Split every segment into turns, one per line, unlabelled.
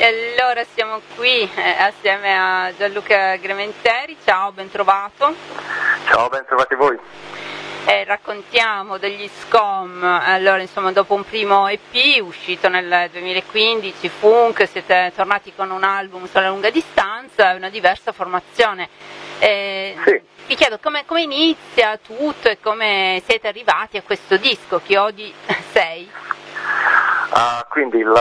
E allora siamo qui assieme a Gianluca Grementeri, ciao, ben trovato.
Ciao, ben trovati voi.
Raccontiamo degli SCOM, allora insomma dopo un primo EP uscito nel 2015, Funk, siete tornati con un album sulla lunga distanza e una diversa formazione.
Sì.
Vi chiedo come inizia tutto e come siete arrivati a questo disco, Chiodi 6?
Quindi la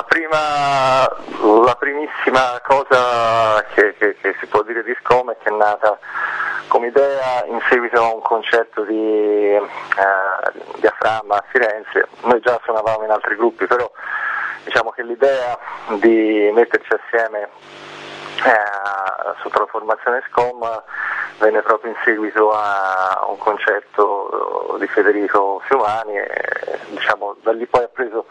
primissima cosa che si può dire di SCOM è che è nata come idea in seguito a un concerto di Diaframma a Firenze. Noi già suonavamo in altri gruppi, però diciamo che l'idea di metterci assieme sotto la formazione SCOM venne proprio in seguito a un concerto di Federico Fiumani e diciamo da lì poi ha preso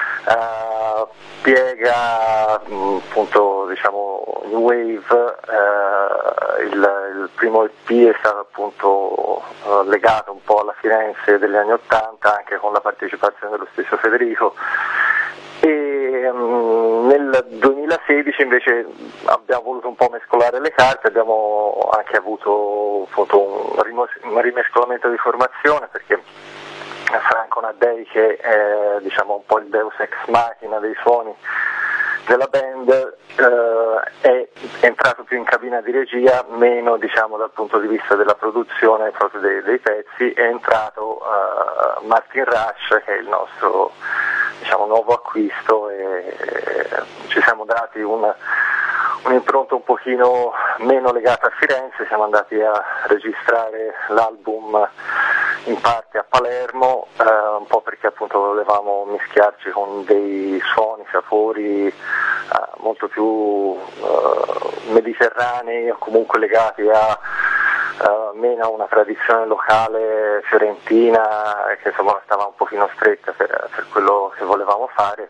piega appunto diciamo New Wave. Il primo EP è stato appunto legato un po' alla Firenze degli anni '80 anche con la partecipazione dello stesso Federico. E nel 2016 invece abbiamo voluto un po' mescolare le carte, abbiamo anche avuto appunto un rimescolamento di formazione perché Franco Naddei, che è diciamo un po' il deus ex machina dei suoni della band, è entrato più in cabina di regia, meno diciamo dal punto di vista della produzione proprio dei pezzi. È entrato Martin Rush, che è il nostro diciamo nuovo acquisto, e ci siamo dati un'impronta un pochino meno legata a Firenze. Siamo andati a registrare l'album in parte a Palermo, un po' perché appunto volevamo mischiarci con dei suoni, sapori molto più mediterranei o comunque legati a meno a una tradizione locale fiorentina che insomma stava un pochino stretta per quello che volevamo fare.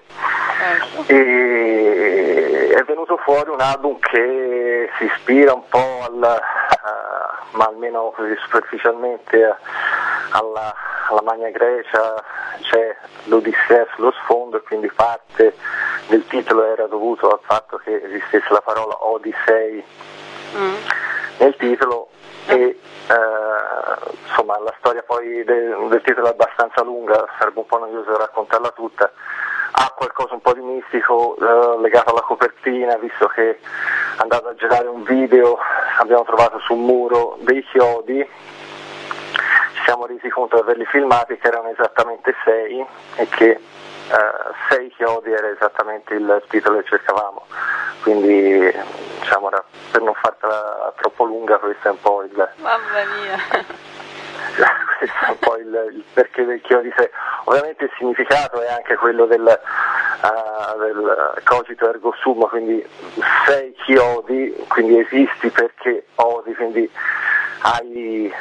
E è venuto fuori un album che si ispira un po' ma almeno così superficialmente alla Magna Grecia. C'è l'Odissea sullo sfondo e quindi parte del titolo era dovuto al fatto che esistesse la parola Odissei nel titolo. E insomma la storia poi del titolo è abbastanza lunga, sarebbe un po' noioso raccontarla tutta. Ha qualcosa un po' di mistico legato alla copertina, visto che andando a girare un video abbiamo trovato sul muro dei chiodi, ci siamo resi conto di averli filmati che erano esattamente 6 e che 6 chiodi era esattamente il titolo che cercavamo, quindi diciamo per non farla troppo lunga questo è un po'
Mamma mia!
Questo è un po' il perché del chiodi 6. Ovviamente il significato è anche quello del cogito ergo sum, quindi 6 chiodi, quindi esisti perché odi, quindi hai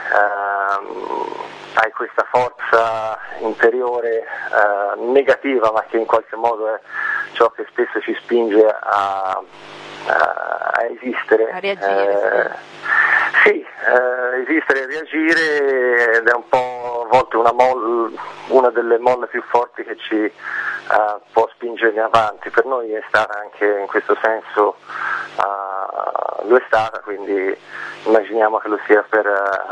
questa forza interiore negativa, ma che in qualche modo è ciò che spesso ci spinge a esistere.
A reagire,
sì, esistere e reagire, ed è un po' a volte una delle molle più forti che ci può spingere in avanti. Per noi è stata anche in questo senso, lo è stata, quindi immaginiamo che lo sia per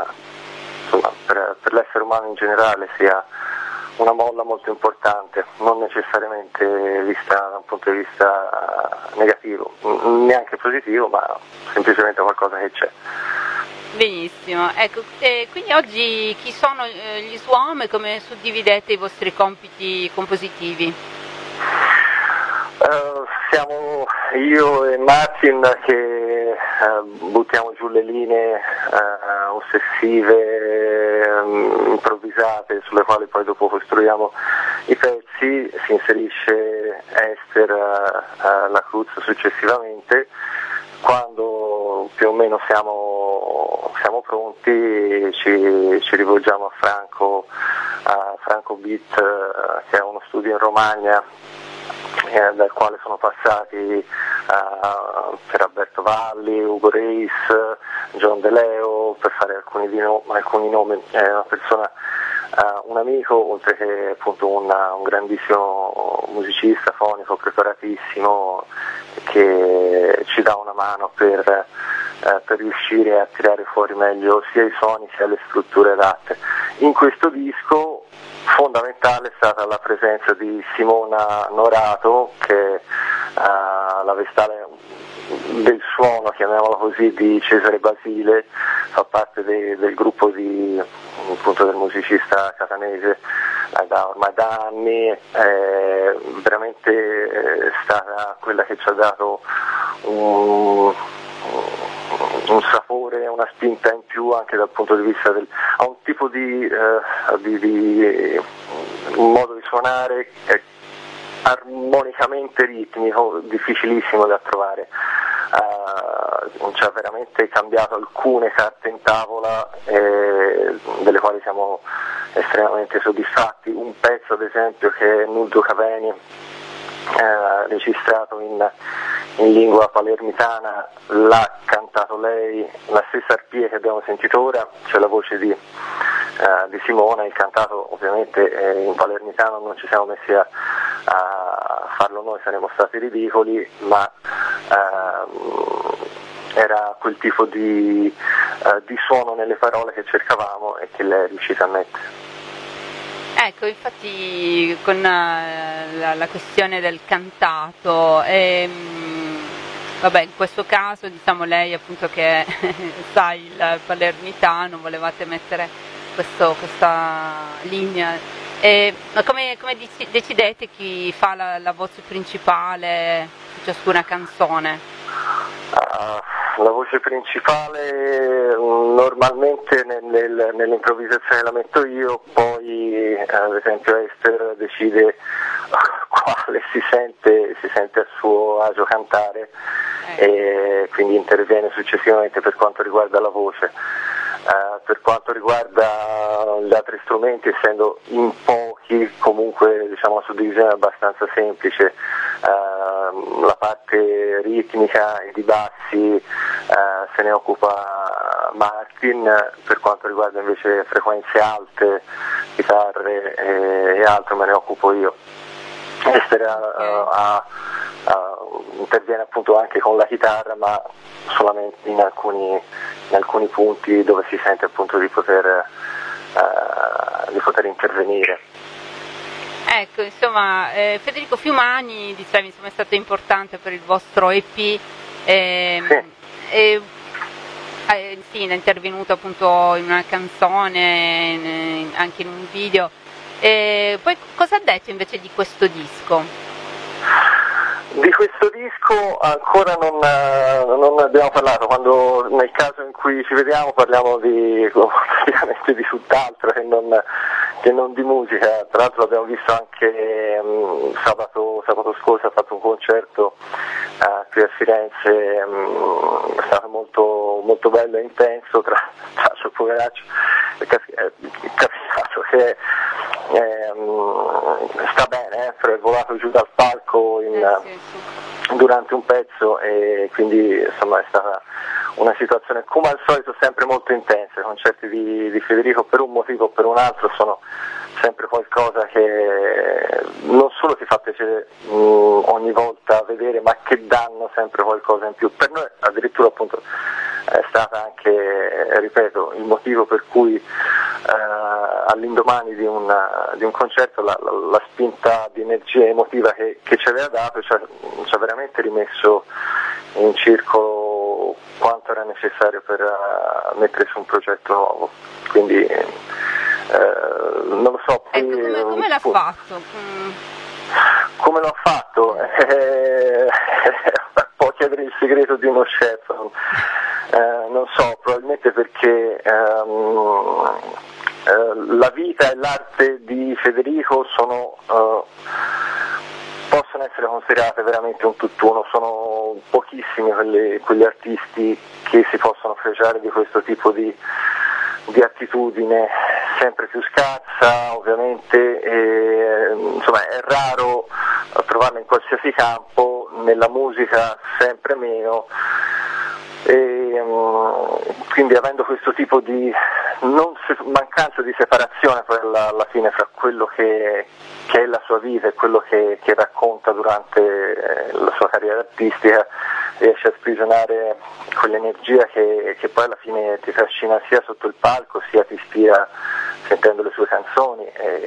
l'essere umano in generale, sia una molla molto importante, non necessariamente vista da un punto di vista negativo, neanche positivo, ma semplicemente qualcosa che c'è.
Benissimo, ecco, quindi oggi chi sono gli SWAM e come suddividete i vostri compiti compositivi?
Siamo io e Martin che buttiamo giù le linee ossessive, improvvisate, sulle quali poi dopo costruiamo i pezzi. Si inserisce Esther la Cruz successivamente. Quando più o meno siamo pronti ci rivolgiamo a Franco Beat, che è uno studio in Romagna dal quale sono passati per Alberto Valli, Ugo Reis, John De Leo, per fare alcuni nomi. È una persona, un amico, oltre che appunto un grandissimo musicista fonico, preparatissimo, che ci dà una mano per riuscire a tirare fuori meglio sia i suoni sia le strutture adatte. In questo disco fondamentale è stata la presenza di Simona Norato, che è la vestale del suono, chiamiamola così, di Cesare Basile, fa parte del gruppo appunto del musicista catanese ormai da anni, è veramente stata quella che ci ha dato un sapore, una spinta in più anche dal punto di vista ha un tipo di un modo di suonare armonicamente ritmico, difficilissimo da trovare. Ci ha veramente cambiato alcune carte in tavola delle quali siamo estremamente soddisfatti. Un pezzo ad esempio che è Nuldo Caveni, registrato in lingua palermitana, l'ha cantato lei, la stessa arpia che abbiamo sentito ora, c'è la voce di Simona, il cantato ovviamente in palermitano, non ci siamo messi a farlo noi, saremmo stati ridicoli, ma era quel tipo di suono nelle parole che cercavamo e che lei è riuscita a mettere.
Ecco, infatti con la questione del cantato, vabbè, in questo caso diciamo lei appunto che sa il palermitano, volevate mettere questa linea, ma come decidete chi fa la voce principale su ciascuna canzone?
La voce principale normalmente nell'improvvisazione la metto io, poi ad esempio Esther decide quale si sente a suo agio cantare e quindi interviene successivamente per quanto riguarda la voce. Per quanto riguarda gli altri strumenti, essendo in pochi, comunque diciamo la suddivisione è abbastanza semplice. La parte ritmica e di bassi se ne occupa Martin, per quanto riguarda invece frequenze alte, chitarre e altro me ne occupo io. Esther interviene appunto anche con la chitarra, ma solamente in alcuni punti dove si sente appunto di poter intervenire.
Ecco, insomma, Federico Fiumani, dicevi, insomma, è stato importante per il vostro EP, sì, è intervenuto appunto in una canzone, anche in un video. Poi cosa ha detto invece di questo disco?
Di questo disco ancora non abbiamo parlato, quando nel caso in cui ci vediamo parliamo praticamente di tutt'altro che non di musica. Tra l'altro l'abbiamo visto anche sabato scorso, ha fatto un concerto qui a Firenze, è stato molto, molto bello e intenso, tra l'altro poveraccio è capitato che sta bene, però è volato giù dal palco durante un pezzo e quindi insomma è stata una situazione come al solito sempre molto intensa. I concerti di Federico per un motivo o per un altro sono sempre qualcosa che non solo ti fa piacere ogni volta vedere, ma che danno sempre qualcosa in più. Per noi addirittura appunto è stata anche, ripeto, il motivo per cui all'indomani di un concerto la spinta di energia emotiva che ci aveva dato ci ha veramente rimesso in circolo quanto era necessario per mettere su un progetto nuovo. Quindi non lo so.
Ecco, come l'ha fatto?
Come l'ho fatto? Può chiedere il segreto di uno chef, non so, probabilmente perché la vita e l'arte di Federico possono essere considerate veramente un tutt'uno, sono pochissimi quegli artisti che si possono fregiare di questo tipo di attitudine, sempre più scarsa ovviamente, insomma è raro trovarla in qualsiasi campo, nella musica sempre meno, e quindi avendo questo tipo di mancanza di separazione poi alla fine fra quello che che è la sua vita e quello che racconta durante la sua carriera artistica, riesce a sprigionare quell'energia che poi alla fine ti trascina sia sotto il palco sia ti ispira sentendo le sue canzoni.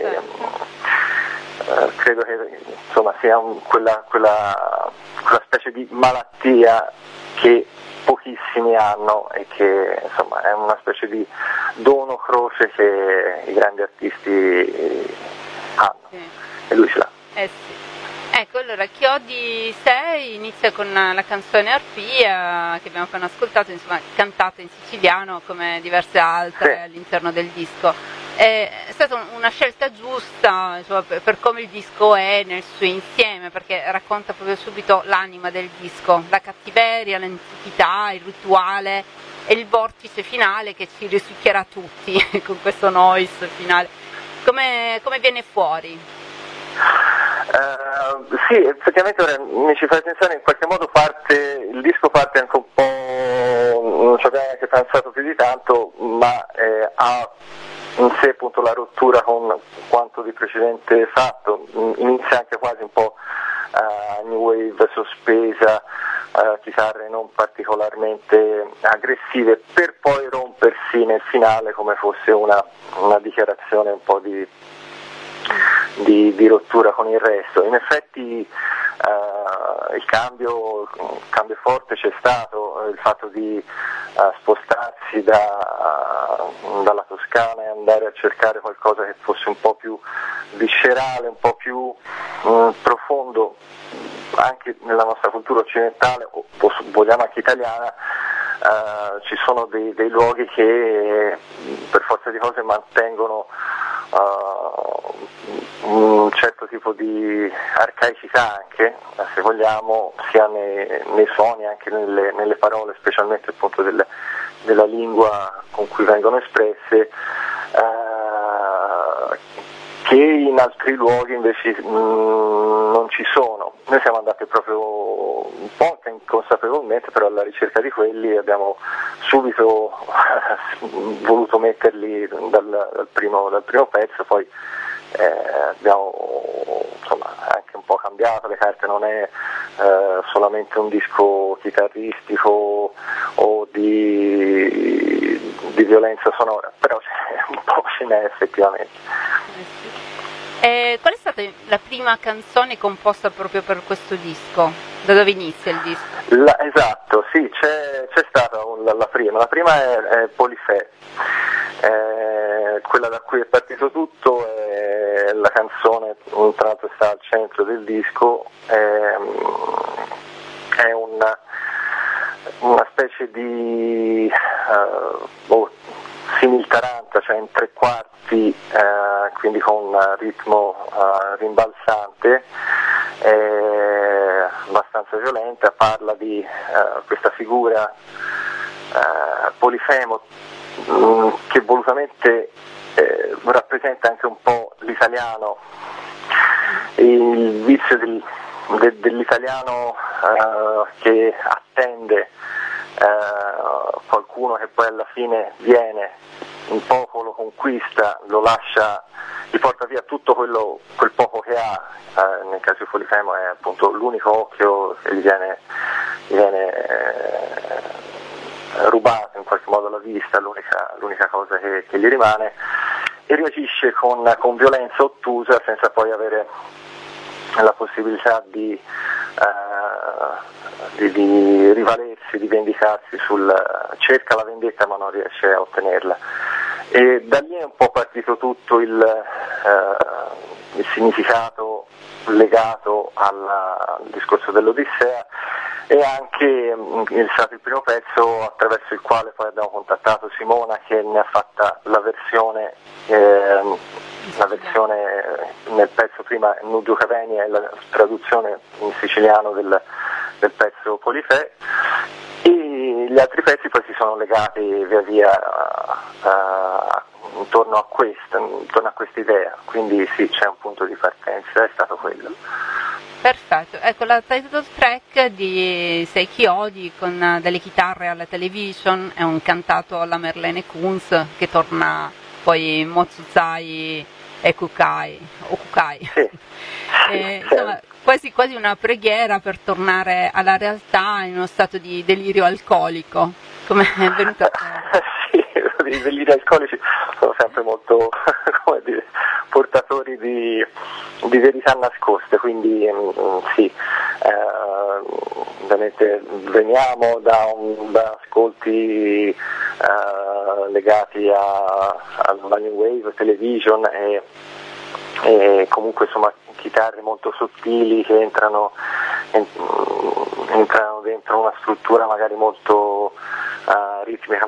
Credo che insomma sia quella specie di malattia che pochissimi hanno e che insomma è una specie di dono croce che i grandi artisti hanno, e lui ce l'ha.
Sì. Ecco, allora Chiodi 6 inizia con la canzone Arpia che abbiamo appena ascoltato, insomma cantata in siciliano come diverse altre all'interno del disco. È stata una scelta giusta, insomma, per come il disco è nel suo insieme, perché racconta proprio subito l'anima del disco, la cattiveria, l'antichità, il rituale e il vortice finale che ci risucchierà tutti con questo noise finale. Come viene fuori?
Sì, effettivamente ora mi ci fai pensare, in qualche modo il disco parte anche un po', non ci abbiamo neanche pensato più di tanto, ma ha in sé appunto la rottura con quanto di precedente fatto, inizia anche quasi un po' new wave sospesa, chitarre non particolarmente aggressive, per poi rompersi nel finale come fosse una dichiarazione un po' di rottura con il resto. In effetti il cambio forte c'è stato, il fatto di spostarsi dalla Toscana e andare a cercare qualcosa che fosse un po' più viscerale, un po' più profondo anche nella nostra cultura occidentale, o vogliamo anche italiana. Ci sono dei luoghi che per forza di cose mantengono un certo tipo di arcaicità anche, se vogliamo, sia nei suoni, anche nelle parole, specialmente appunto della lingua con cui vengono espresse, che in altri luoghi invece non ci sono. Noi siamo andati proprio un po' inconsapevolmente però alla ricerca di quelli e abbiamo subito voluto metterli dal primo pezzo, poi abbiamo insomma anche un po' cambiato le carte, non è solamente un disco chitarristico o di violenza sonora, però un po' ce n'è effettivamente.
Qual è stata la prima canzone composta proprio per questo disco? Da dove inizia il disco?
Esatto, sì, c'è stata la prima. La prima è Polifè, quella da cui è partito tutto, è la canzone, tra l'altro sta al centro del disco, è una specie di simil-taranta, cioè in tre quarti, quindi con un ritmo rimbalzante, abbastanza violenta. Parla di questa figura Polifemo che volutamente rappresenta anche un po' l'italiano, il vizio dell'italiano che attende qualcuno che poi alla fine viene, un poco lo conquista, lo lascia, gli porta via tutto quel poco che ha. Nel caso di Polifemo è appunto l'unico occhio che gli viene rubato in qualche modo la vista, l'unica cosa che gli rimane, e reagisce con violenza ottusa senza poi avere la possibilità di rivalersi, di vendicarsi, cerca la vendetta ma non riesce a ottenerla. E da lì è un po' partito tutto il significato legato al discorso dell'Odissea, e anche è stato il primo pezzo attraverso il quale poi abbiamo contattato Simona, che ne ha fatta la versione nel pezzo prima Nuggio Caveni è la traduzione in siciliano del pezzo Polifè, e gli altri pezzi poi si sono legati via via intorno a questa idea, quindi sì, c'è un punto di partenza, è stato quello.
Perfetto, ecco la title track di Sei Chiodi con delle chitarre alla television, è un cantato alla Merlene Kunz che torna poi Mozuzai Kukai, o Kukai.
Sì.
Insomma, quasi una preghiera per tornare alla realtà in uno stato di delirio alcolico, come è venuto a te?
Sì, i deliri alcolici sono sempre molto, come dire, portatori di verità nascoste, quindi sì, ovviamente veniamo da ascolti legati alla New Wave Television e comunque insomma chitarre molto sottili che entrano dentro una struttura magari molto ritmica,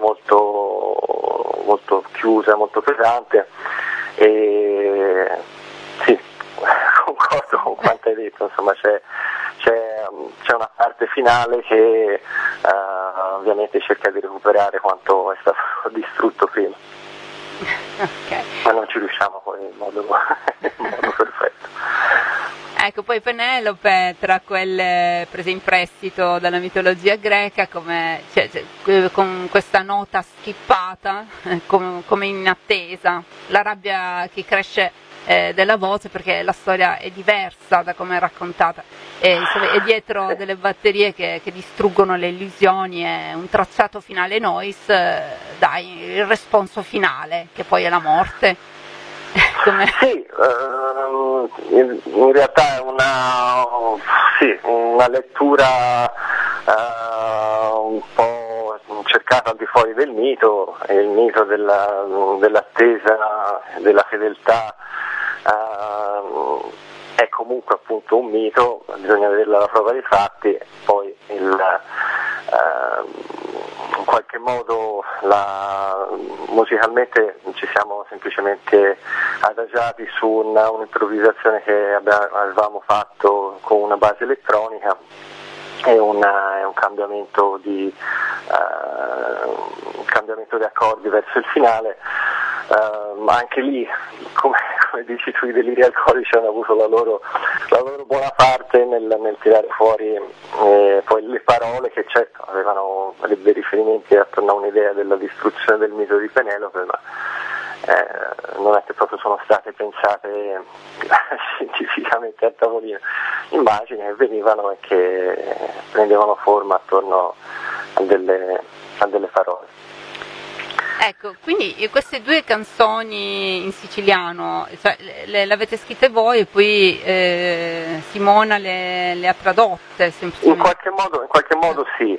molto chiusa, molto pesante, e sì, concordo con quanto hai detto, insomma c'è una parte finale che ovviamente cerca di recuperare quanto è stato distrutto prima.
Okay.
Ma non ci riusciamo poi in modo perfetto.
Ecco, poi Penelope, tra quelle prese in prestito dalla mitologia greca, con questa nota schippata, come in attesa, la rabbia che cresce della voce, perché la storia è diversa da come è raccontata, e dietro delle batterie che distruggono le illusioni e un tracciato finale noise, dai, il responso finale, che poi è la morte.
Sì, in realtà è una lettura un po' cercata al di fuori del mito, e il mito dell'attesa, della fedeltà è comunque appunto un mito, bisogna vederla alla prova dei fatti, poi in qualche modo musicalmente ci siamo semplicemente adagiati su un'improvvisazione che avevamo fatto con una base elettronica e un cambiamento di accordi verso il finale. Anche lì, come dici tu, i deliri alcolici hanno avuto la loro buona parte nel tirare fuori poi le parole, che certo avevano dei riferimenti attorno a un'idea della distruzione del mito di Penelope, ma non è che proprio sono state pensate scientificamente a tavolino, immagini che venivano e che prendevano forma attorno a delle parole.
Ecco, quindi queste due canzoni in siciliano, cioè, le avete scritte voi e poi Simona le ha tradotte semplicemente?
In qualche modo sì.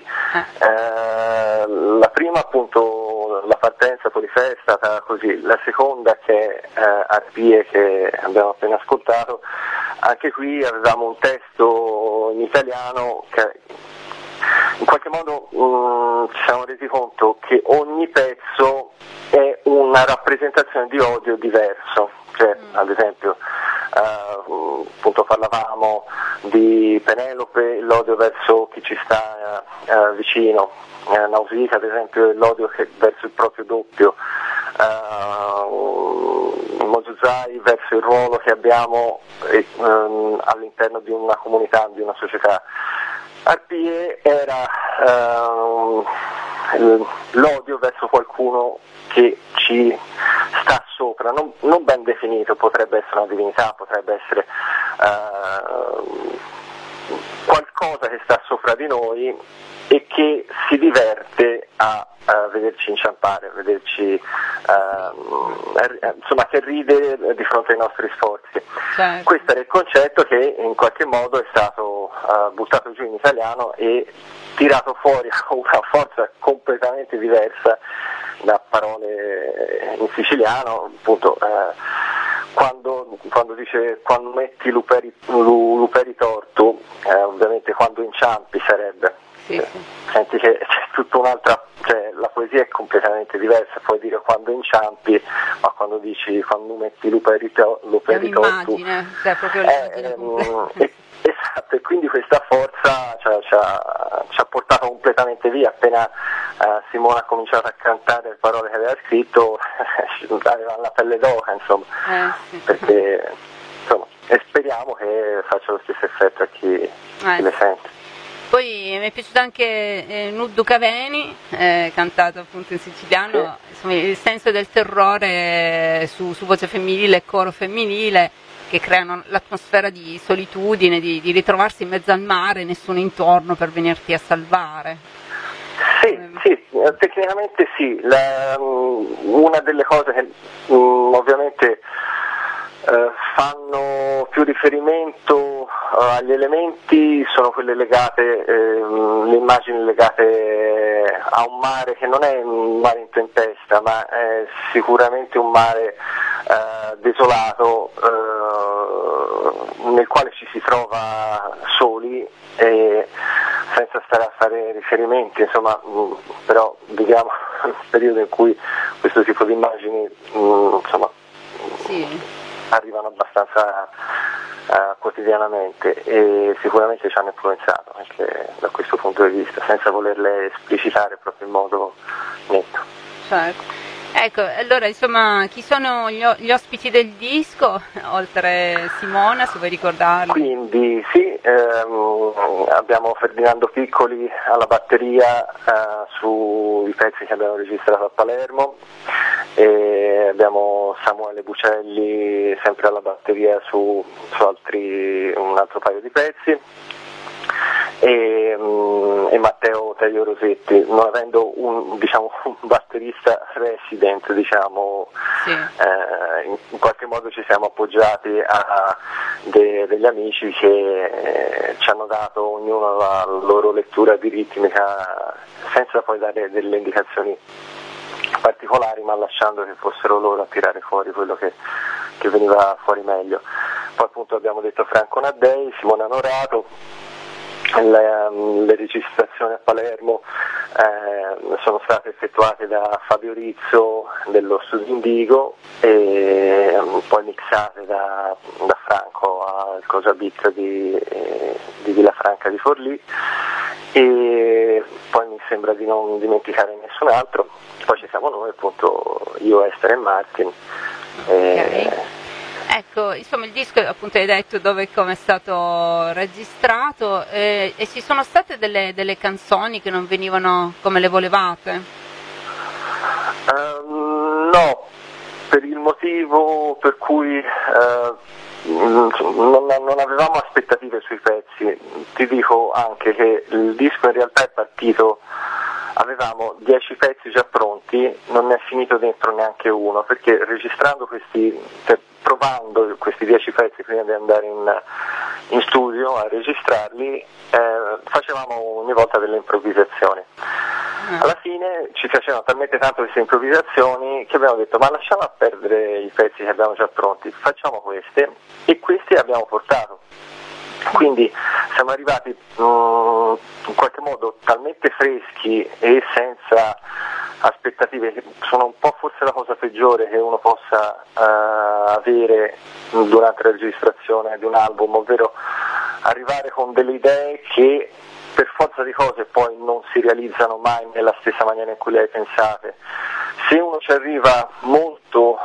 La prima appunto, la partenza Polifè, è stata così, la seconda, che è Arpie, che abbiamo appena ascoltato, anche qui avevamo un testo in italiano che in qualche modo ci siamo resi conto che ogni pezzo è una rappresentazione di odio diverso, cioè ad esempio appunto parlavamo di Penelope, l'odio verso chi ci sta vicino, Nausicaa ad esempio l'odio verso il proprio doppio, Mozuzai verso il ruolo che abbiamo all'interno di una comunità, di una società. Arpie era l'odio verso qualcuno che ci sta sopra, non ben definito, potrebbe essere una divinità, potrebbe essere qualcosa che sta sopra di noi e che si diverte a vederci inciampare, vederci insomma, che ride di fronte ai nostri sforzi.
Certo.
Questo era il concetto che in qualche modo è stato buttato giù in italiano e tirato fuori con una forza completamente diversa da parole in siciliano, appunto quando dice quando metti luperi tortu, ovviamente quando inciampi sarebbe.
Sì.
Senti che c'è tutta un'altra, cioè la poesia è completamente diversa, puoi dire quando inciampi, ma quando dici quando metti luperi tortu,
è un'immagine, cioè proprio l'immagine
esatto, e quindi questa forza ci ha portato completamente via. Appena Simona ha cominciato a cantare le parole che aveva scritto aveva la pelle d'oca, insomma,
sì.
Perché insomma, e speriamo che faccia lo stesso effetto a chi le sente.
Poi mi è piaciuto anche Nuddu Caveni, cantato appunto in siciliano, insomma, il senso del terrore su voce femminile e coro femminile, che creano l'atmosfera di solitudine, di ritrovarsi in mezzo al mare, nessuno intorno per venirti a salvare.
Sì, tecnicamente sì. Una delle cose che ovviamente fanno più riferimento agli elementi sono quelle legate, le immagini legate a un mare che non è un mare in tempesta, ma è sicuramente un mare desolato, nel quale ci si trova soli e senza stare a fare riferimenti, insomma, però viviamo un periodo in cui questo tipo di immagini insomma, arrivano abbastanza quotidianamente e sicuramente ci hanno influenzato anche da questo punto di vista, senza volerle esplicitare proprio in modo netto.
Certo. Ecco, allora insomma, chi sono gli ospiti del disco, oltre Simona, se vuoi ricordarli?
Quindi sì, abbiamo Ferdinando Piccoli alla batteria sui pezzi che abbiamo registrato a Palermo, e abbiamo Samuele Bucelli sempre alla batteria su un altro paio di pezzi, e Matteo Taglio Rosetti, non avendo un batterista resident, in qualche modo ci siamo appoggiati a degli amici che ci hanno dato ognuno la loro lettura di ritmica, senza poi dare delle indicazioni particolari, ma lasciando che fossero loro a tirare fuori quello che veniva fuori meglio. Poi appunto abbiamo detto Franco Naddei, Simona Norato. Le registrazioni a Palermo sono state effettuate da Fabio Rizzo dello Studio Indigo e poi mixate da Franco al Cosa Beat di Villafranca di Forlì, e poi mi sembra di non dimenticare nessun altro. Poi ci siamo noi, appunto, io, Esther e Martin.
Okay. Ecco, insomma il disco appunto hai detto dove e come è stato registrato, e ci sono state delle canzoni che non venivano come le volevate?
No, per il motivo per cui non avevamo aspettative sui pezzi. Ti dico anche che il disco in realtà è partito, avevamo 10 pezzi già pronti, non ne è finito dentro neanche uno, perché registrando provando questi 10 pezzi prima di andare in studio a registrarli, facevamo ogni volta delle improvvisazioni. Alla fine ci piacevano talmente tanto queste improvvisazioni che abbiamo detto: ma lasciamo perdere i pezzi che abbiamo già pronti, facciamo queste, e questi abbiamo portato. Quindi siamo arrivati in qualche modo talmente freschi e senza aspettative, che sono un po' forse la cosa peggiore che uno possa avere durante la registrazione di un album, ovvero arrivare con delle idee che per forza di cose poi non si realizzano mai nella stessa maniera in cui le hai pensate. Se uno ci arriva molto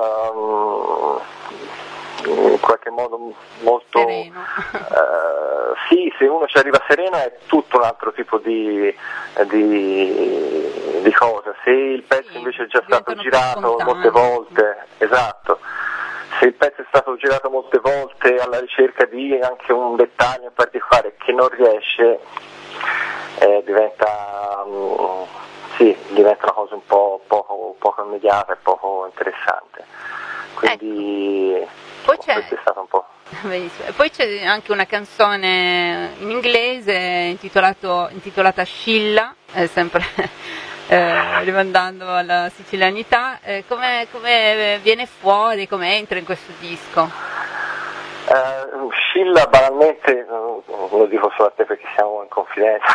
in qualche modo molto
sereno.
Sì, se uno ci arriva sereno è tutto un altro tipo di cosa. Se il pezzo invece è già stato girato molte volte, esatto, se il pezzo è stato girato molte volte alla ricerca di anche un dettaglio in particolare che non riesce, diventa una cosa un po' poco immediata e poco interessante. Quindi
poi
questo è stato un po'.
Benissimo. Poi c'è anche una canzone in inglese intitolata Scilla, sempre rimandando alla sicilianità. Come viene fuori, come entra in questo disco?
Scilla banalmente, lo dico solo a te perché siamo in confidenza,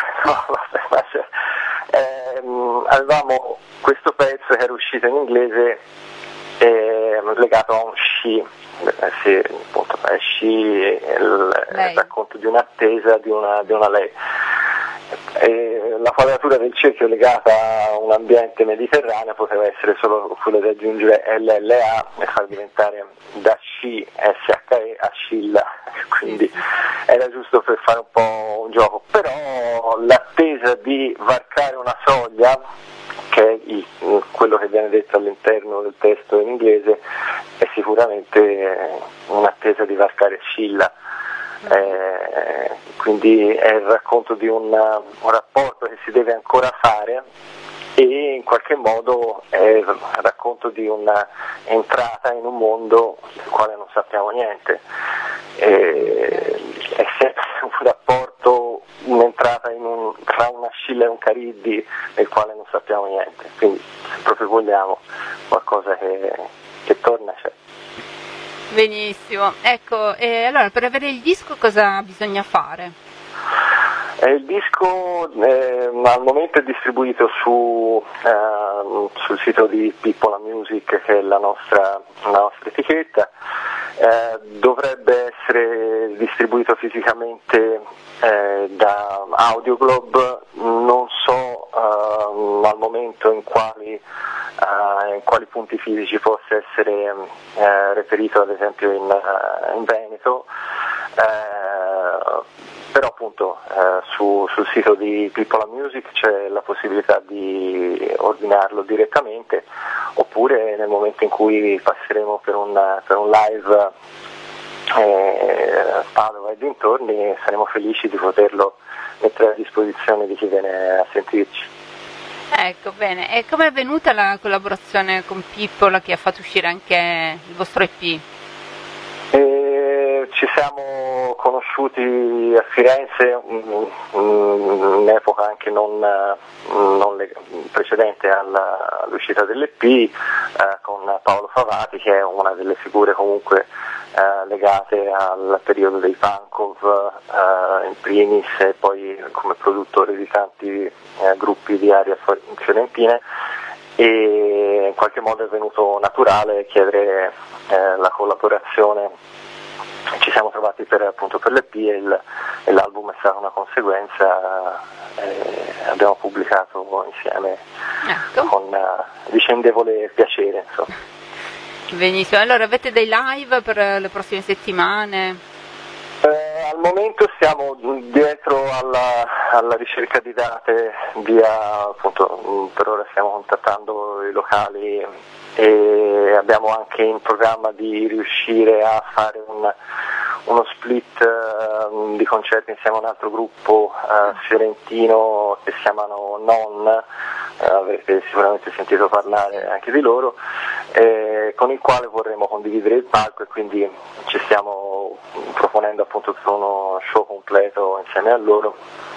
avevamo questo pezzo che era uscito in inglese legato a un sci, appunto, sci, il racconto di un'attesa di una lei. E la quadratura del cerchio legata a un ambiente mediterraneo poteva essere solo quello di aggiungere LLA e far diventare da SCE Ascilla, quindi era giusto per fare un po' un gioco, però l'attesa di varcare una soglia, che è quello che viene detto all'interno del testo in inglese, è sicuramente un'attesa di varcare Scilla. Quindi è il racconto di un rapporto che si deve ancora fare e in qualche modo è il racconto di un'entrata in un mondo del quale non sappiamo niente. È sempre un rapporto, un'entrata tra una Scilla e un Cariddi del quale non sappiamo niente, quindi se proprio vogliamo qualcosa che torna c'è.
Benissimo, ecco, allora per avere il disco cosa bisogna fare?
Il disco al momento è distribuito sul sito di Pippola Music, che è la nostra etichetta. Dovrebbe essere distribuito fisicamente da Audioglobe, non so al momento in quali punti fisici possa essere reperito, ad esempio in Veneto, però appunto sul sito di Pippola Music c'è la possibilità di ordinarlo direttamente, oppure nel momento in cui passeremo per un live Padova e dintorni saremo felici di poterlo mettere a disposizione di chi viene a sentirci.
Ecco, bene, e come è venuta la collaborazione con Pippola che ha fatto uscire anche il vostro EP?
Ci siamo conosciuti a Firenze in epoca anche non precedente all'uscita dell'EP, con Paolo Favati, che è una delle figure comunque legate al periodo dei Pankov in primis, e poi come produttore di tanti gruppi di area fiorentina, e in qualche modo è venuto naturale chiedere la collaborazione. Ci siamo trovati appunto per l'EP e l'album è stata una conseguenza, abbiamo pubblicato insieme, ecco, con vicendevole piacere, insomma.
Benissimo, allora avete dei live per le prossime settimane?
Al momento siamo dietro alla ricerca di date, appunto, per ora stiamo contattando i locali e abbiamo anche in programma di riuscire a fare uno split di concerti insieme a un altro gruppo fiorentino che si chiamano Non, avrete sicuramente sentito parlare anche di loro, con il quale vorremmo condividere il palco, e quindi ci stiamo proponendo appunto per uno show completo insieme a loro.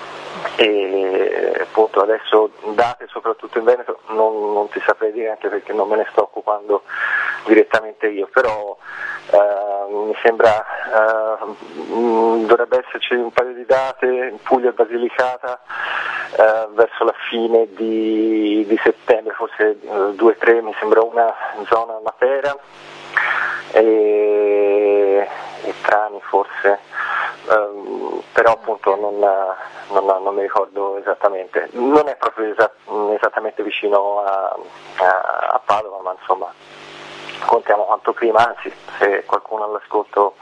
E appunto adesso date soprattutto in Veneto non ti saprei dire, anche perché non me ne sto occupando direttamente io, però mi sembra dovrebbe esserci un paio di date in Puglia e Basilicata verso la fine di settembre, forse 2 o 3, mi sembra una zona Matera e Trani forse, però appunto non mi ricordo esattamente, non è proprio esattamente vicino a Padova, ma insomma contiamo quanto prima, anzi se qualcuno all'ascolto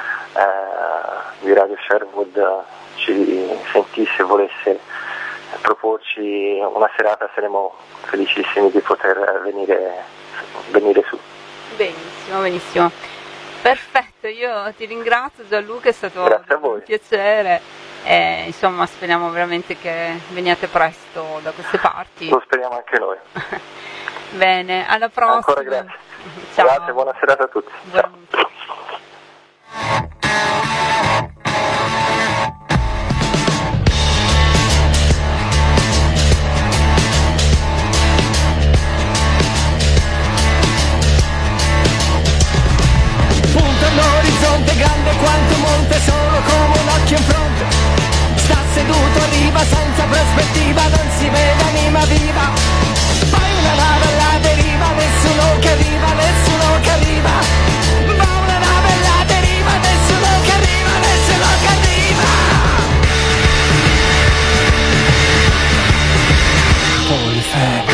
di Radio Sherwood ci sentisse e volesse proporci una serata, saremo felicissimi di poter venire su.
Benissimo. Perfetto, io ti ringrazio Gianluca, è stato un piacere e insomma speriamo veramente che veniate presto da queste parti.
Lo speriamo anche noi.
Bene, alla prossima.
Ancora grazie.
Ciao.
Grazie, buona serata a tutti. Ciao.
L'orizzonte grande quanto monte, solo come un occhio in fronte. Sta seduto a riva senza prospettiva, non si vede anima viva. Poi una nave alla deriva, nessuno che arriva. Va una caffè.